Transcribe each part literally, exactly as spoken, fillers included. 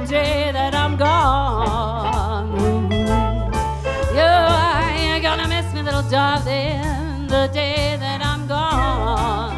day that I'm gone. You ain't gonna miss me, little darling, the day that I'm gone.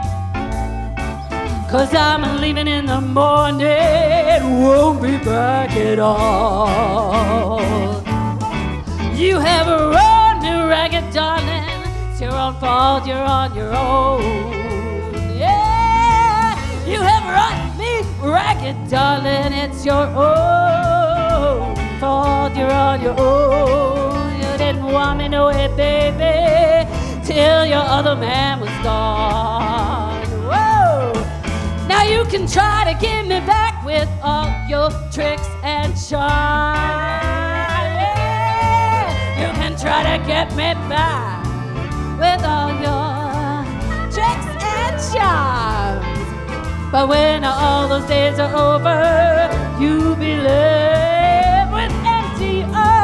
'Cause I'm leaving in the morning, won't be back at all. You have run me ragged, darling, it's your own fault, you're on your own. Yeah, you have run me ragged, darling, it's your own fault, you're on your own. You didn't want me no way, baby, till your other man was gone. Whoa! Now you can try to get me back with all your tricks and charms. Yeah, you can try to get me back with all your tricks and charms. But when all those days are over, you'll be left with empty arms.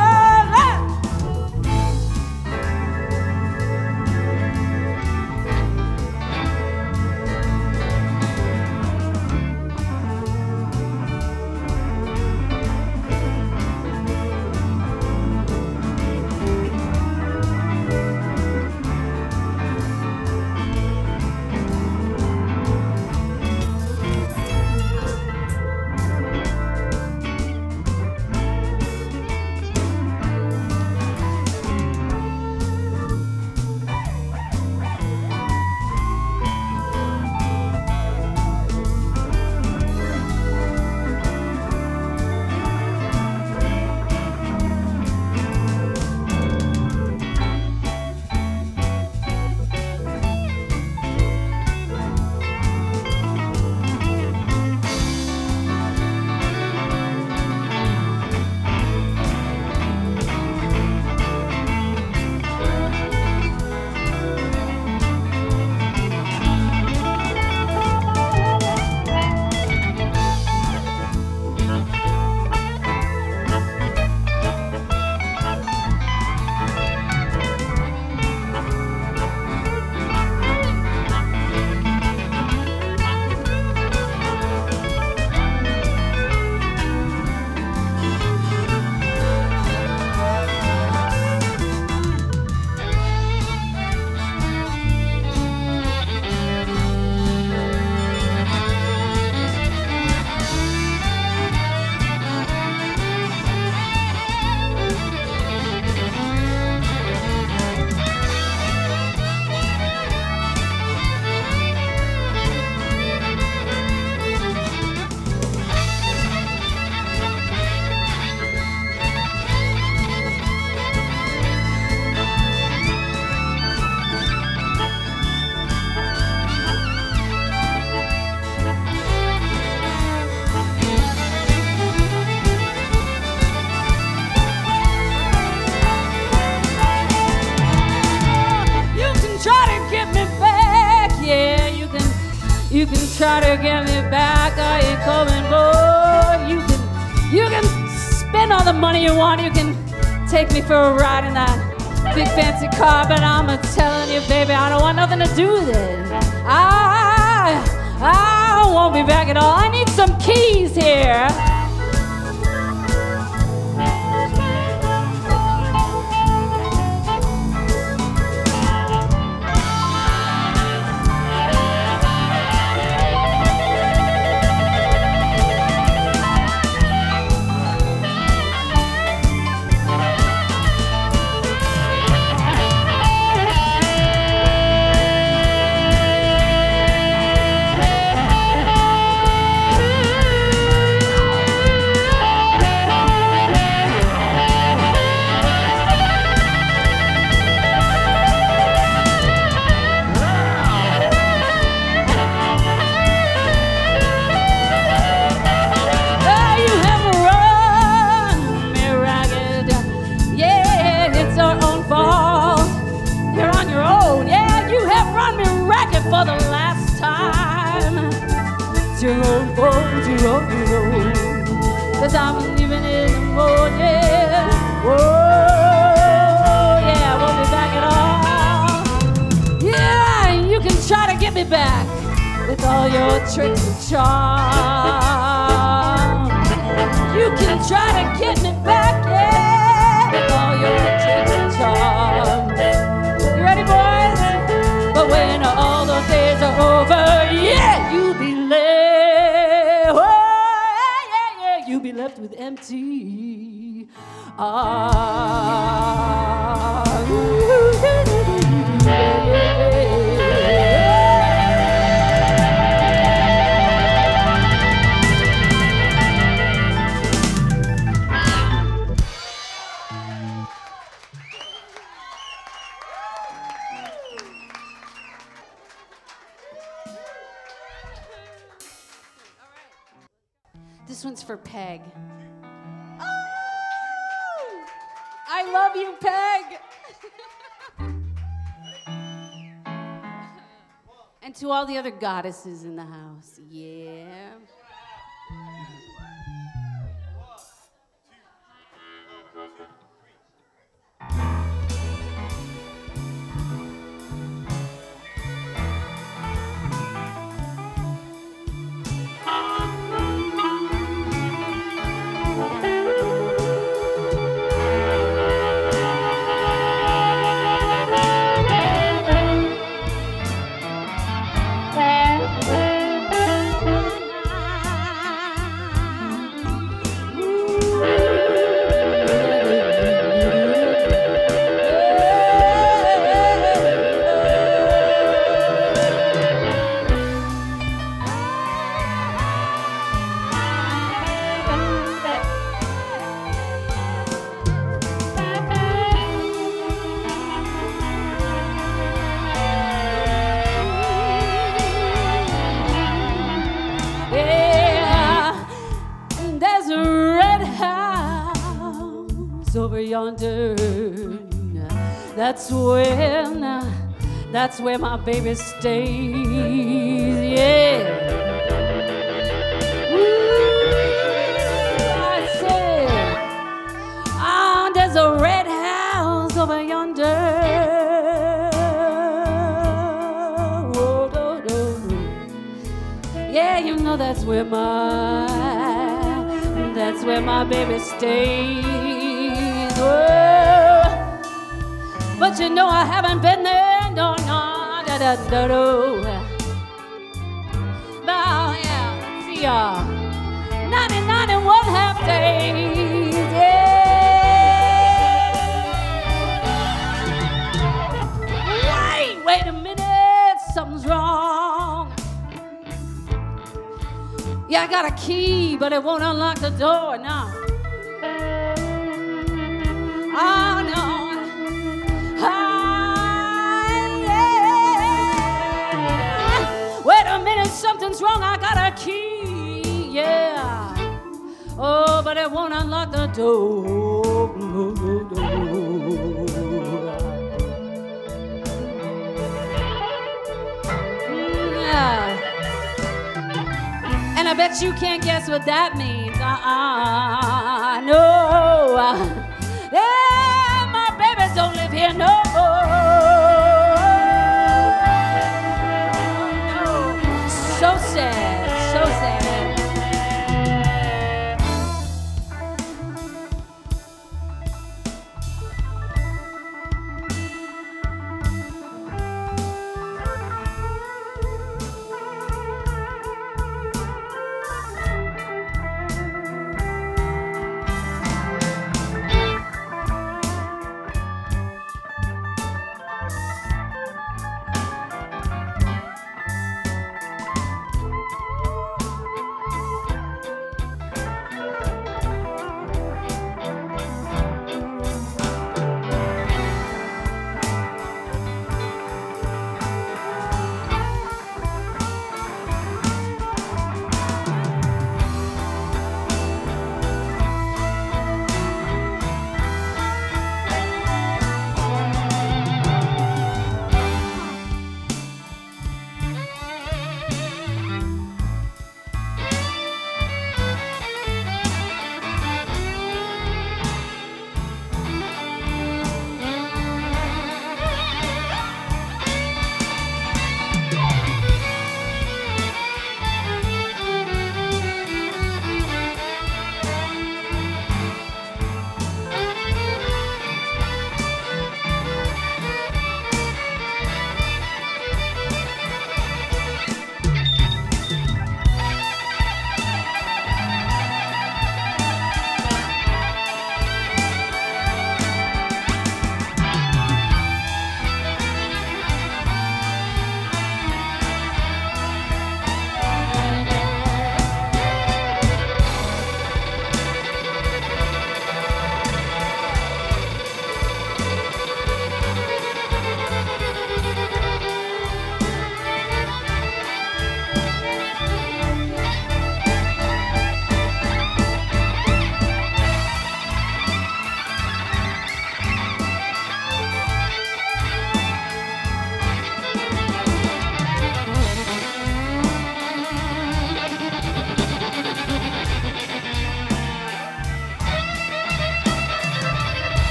You can try to get me back, I ain't coming, boy. You can, you can spend all the money you want. You can take me for a ride in that big fancy car, but I'm a telling you, baby, I don't want nothing to do with it. I, I won't be back at all. I need some keys here. For the last time, it's your own fault, your own, your own. 'Cause I'm leaving in the morning. Whoa, yeah, I won't be back at all. Yeah, you can try to get me back with all your tricks and charms. You can try to get me back, yeah, with all your tricks and charms. You ready, boys? But when all those days are over, yeah, you'll be left. Oh, yeah, yeah, yeah, you'll be left with empty arms. This one's for Peg. Oh! I love you, Peg. And to all the other goddesses in the house, yeah. Over yonder, that's where, that's where my baby stays, yeah. Ooh, I said, oh, there's a red house over yonder. Oh, no, no, no. Yeah, you know that's where my, that's where my baby stays. Whoa. But you know I haven't been there, no, no, da, da, da, da. Now, yeah, let's see, uh, ninety-nine and one half days, yeah. Wait, wait a minute, something's wrong. Yeah, I got a key, but it won't unlock the door now. Oh, no. Ah, yeah. Wait a minute, something's wrong. I got a key, yeah. Oh, but it won't unlock the door. Yeah. And I bet you can't guess what that means. Uh-uh, no. Yeah, my babies don't live here no more. So sad, so sad.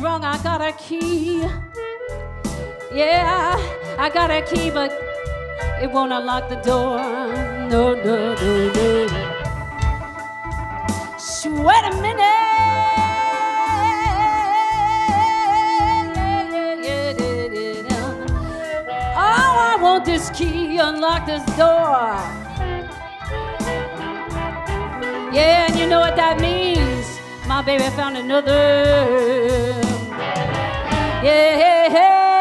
wrong. I got a key. Yeah, I got a key, but it won't unlock the door. No, no, no, no. Shh, wait a minute. Oh, I want this key, unlock this door. Yeah, and you know what that means. My baby found another. Yeah, hey, hey.